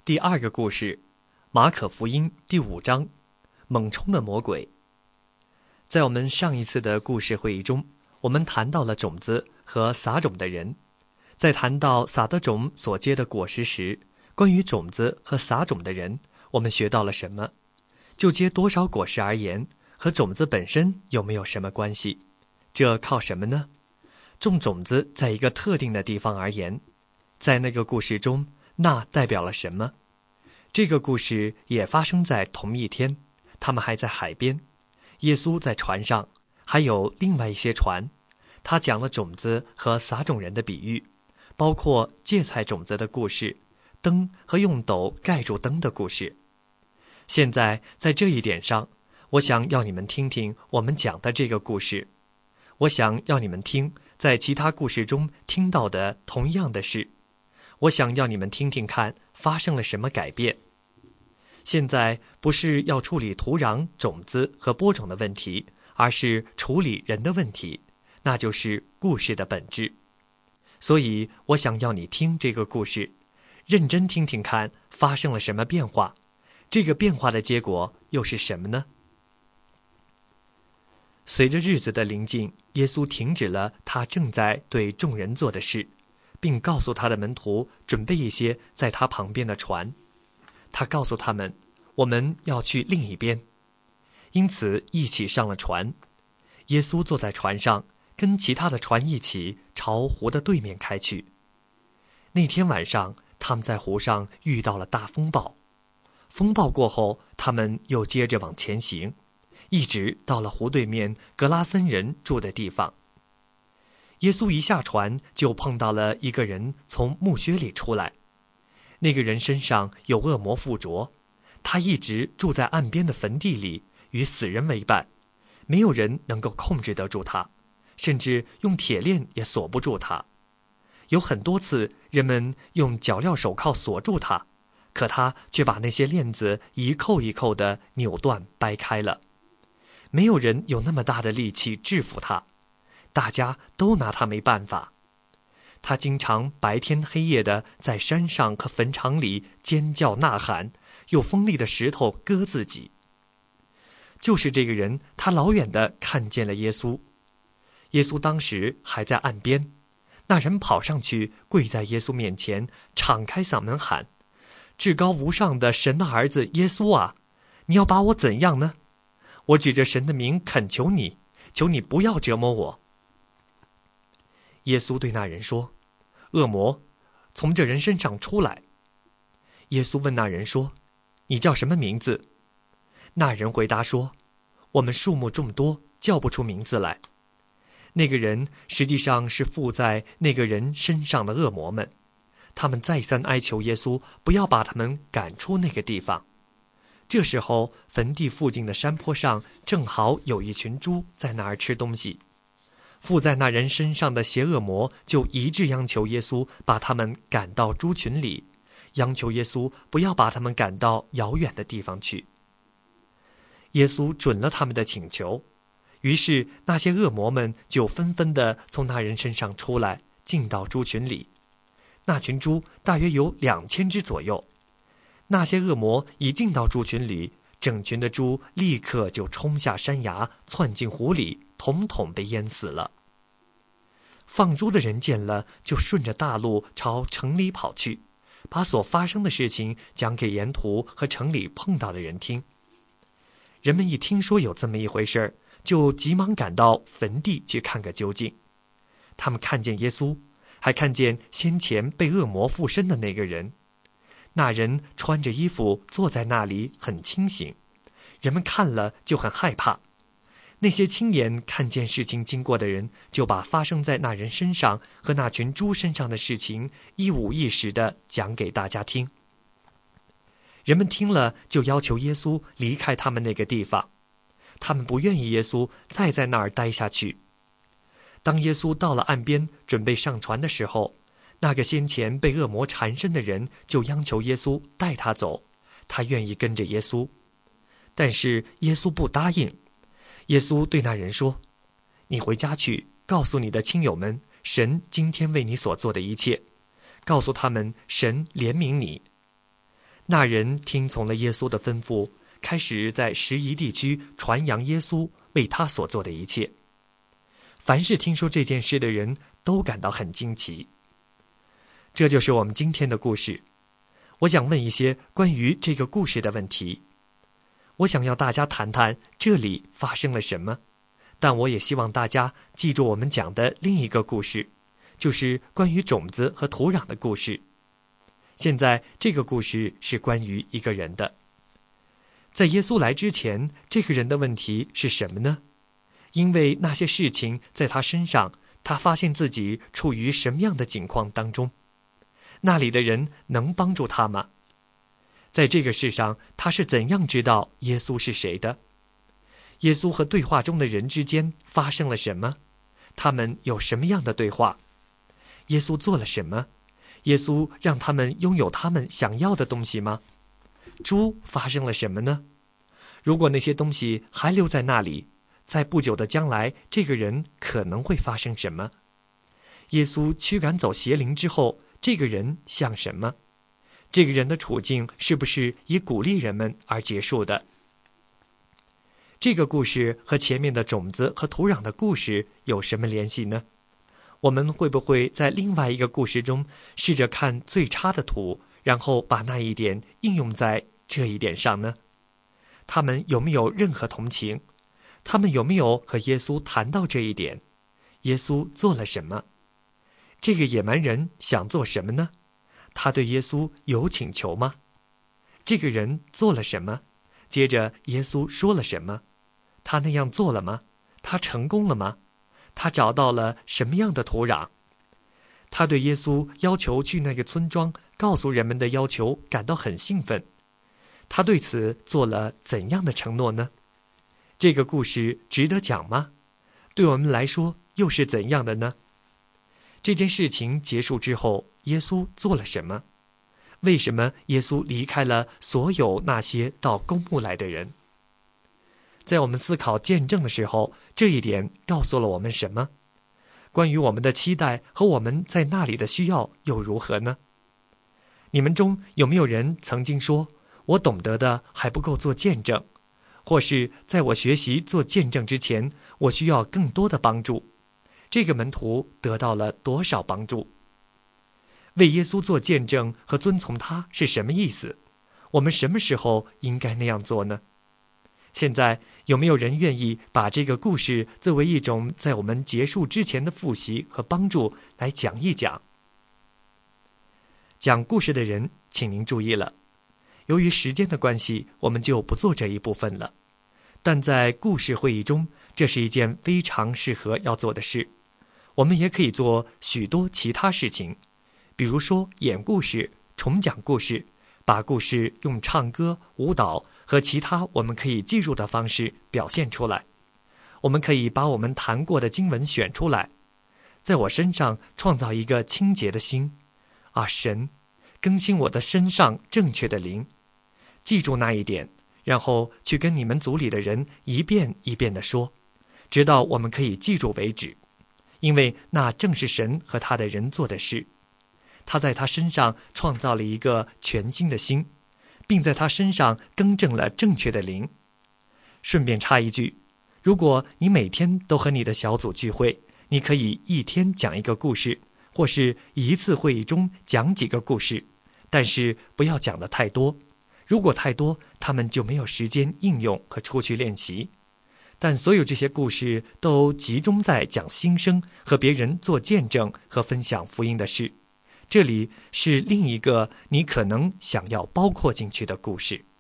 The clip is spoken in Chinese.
第二个故事，马可福音第5章，猛冲的魔鬼。在我们上一次的故事会议中，我们谈到了种子和撒种的人。在谈到撒的种所结的果实时，关于种子和撒种的人，我们学到了什么？就结多少果实而言，和种子本身有没有什么关系？这靠什么呢？种种子在一个特定的地方而言，在那个故事中，那代表了什么？这个故事也发生在同一天，他们还在海边，耶稣在船上，还有另外一些船。他讲了种子和撒种人的比喻，包括芥菜种子的故事，灯和用斗盖住灯的故事。现在在这一点上，我想要你们听听我们讲的这个故事。我想要你们听在其他故事中听到的同样的事。我想要你们听听看发生了什么改变。现在不是要处理土壤、种子和播种的问题，而是处理人的问题，那就是故事的本质。所以我想要你听这个故事，认真听听看发生了什么变化，这个变化的结果又是什么呢？随着日子的临近，耶稣停止了他正在对众人做的事，并告诉他的门徒准备一些在他旁边的船。他告诉他们，我们要去另一边。因此一起上了船。耶稣坐在船上，跟其他的船一起朝湖的对面开去。那天晚上，他们在湖上遇到了大风暴。风暴过后，他们又接着往前行，一直到了湖对面格拉森人住的地方。耶稣一下船，就碰到了一个人从墓穴里出来。那个人身上有恶魔附着，他一直住在岸边的坟地里，与死人为伴，没有人能够控制得住他，甚至用铁链也锁不住他。有很多次，人们用脚镣手铐锁住他，可他却把那些链子一扣一扣地扭断掰开了。没有人有那么大的力气制服他，大家都拿他没办法。他经常白天黑夜的在山上和坟场里尖叫呐喊，用锋利的石头割自己。就是这个人，他老远的看见了耶稣。耶稣当时还在岸边，那人跑上去跪在耶稣面前，敞开嗓门喊：至高无上的神的儿子耶稣啊，你要把我怎样呢？我指着神的名恳求你，求你不要折磨我。耶稣对那人说：恶魔，从这人身上出来。耶稣问那人说：你叫什么名字？那人回答说：我们数目众多，叫不出名字来。那个人实际上是附在那个人身上的恶魔们，他们再三哀求耶稣不要把他们赶出那个地方。这时候，坟地附近的山坡上正好有一群猪在那儿吃东西。附在那人身上的邪恶魔就一致央求耶稣把他们赶到猪群里，央求耶稣不要把他们赶到遥远的地方去。耶稣准了他们的请求，于是那些恶魔们就纷纷地从那人身上出来，进到猪群里。那群猪大约有2000只左右。那些恶魔一进到猪群里，整群的猪立刻就冲下山崖，窜进湖里，统统被淹死了。放猪的人见了，就顺着大路朝城里跑去，把所发生的事情讲给沿途和城里碰到的人听。人们一听说有这么一回事儿，就急忙赶到坟地去看个究竟。他们看见耶稣，还看见先前被恶魔附身的那个人。那人穿着衣服坐在那里，很清醒，人们看了就很害怕。那些亲眼看见事情经过的人，就把发生在那人身上和那群猪身上的事情一五一十地讲给大家听。人们听了，就要求耶稣离开他们那个地方，他们不愿意耶稣再在那儿待下去。当耶稣到了岸边，准备上船的时候，那个先前被恶魔缠身的人就央求耶稣带他走，他愿意跟着耶稣。但是耶稣不答应。耶稣对那人说：你回家去，告诉你的亲友们神今天为你所做的一切，告诉他们神怜悯你。 那人听从了耶稣的吩咐，开始在十夷地区传扬耶稣为他所做的一切。凡是听说这件事的人都感到很惊奇。这就是我们今天的故事。我想问一些关于这个故事的问题。我想要大家谈谈这里发生了什么，但我也希望大家记住我们讲的另一个故事，就是关于种子和土壤的故事。现在这个故事是关于一个人的。在耶稣来之前，这个人的问题是什么呢？因为那些事情在他身上，他发现自己处于什么样的境况当中？那里的人能帮助他吗？在这个世上，他是怎样知道耶稣是谁的？耶稣和对话中的人之间发生了什么？他们有什么样的对话？耶稣做了什么？耶稣让他们拥有他们想要的东西吗？猪发生了什么呢？如果那些东西还留在那里，在不久的将来，这个人可能会发生什么？耶稣驱赶走邪灵之后，这个人像什么？这个人的处境是不是以鼓励人们而结束的？这个故事和前面的种子和土壤的故事有什么联系呢？我们会不会在另外一个故事中试着看最差的土，然后把那一点应用在这一点上呢？他们有没有任何同情？他们有没有和耶稣谈到这一点？耶稣做了什么？这个野蛮人想做什么呢？他对耶稣有请求吗？这个人做了什么？接着耶稣说了什么？他那样做了吗？他成功了吗？他找到了什么样的土壤？他对耶稣要求去那个村庄告诉人们的要求感到很兴奋。他对此做了怎样的承诺呢？这个故事值得讲吗？对我们来说又是怎样的呢？这件事情结束之后，耶稣做了什么？为什么耶稣离开了所有那些到公墓来的人？在我们思考见证的时候，这一点告诉了我们什么？关于我们的期待和我们在那里的需要又如何呢？你们中有没有人曾经说，我懂得的还不够做见证，或是在我学习做见证之前，我需要更多的帮助？这个门徒得到了多少帮助？为耶稣做见证和遵从他是什么意思？我们什么时候应该那样做呢？现在有没有人愿意把这个故事作为一种在我们结束之前的复习和帮助来讲一讲？讲故事的人，请您注意了，由于时间的关系，我们就不做这一部分了。但在故事会议中，这是一件非常适合要做的事。我们也可以做许多其他事情，比如说演故事、重讲故事，把故事用唱歌、舞蹈和其他我们可以记住的方式表现出来。我们可以把我们谈过的经文选出来，在我身上创造一个清洁的心。啊，神，更新我的身上正确的灵。记住那一点，然后去跟你们组里的人一遍一遍地说，直到我们可以记住为止。因为那正是神和他的人做的事。他在他身上创造了一个全新的心，并在他身上更正了正确的灵。顺便插一句，如果你每天都和你的小组聚会，你可以一天讲一个故事，或是一次会议中讲几个故事，但是不要讲得太多。如果太多，他们就没有时间应用和出去练习。但所有这些故事都集中在讲新生和别人做见证和分享福音的事。这里是另一个你可能想要包括进去的故事。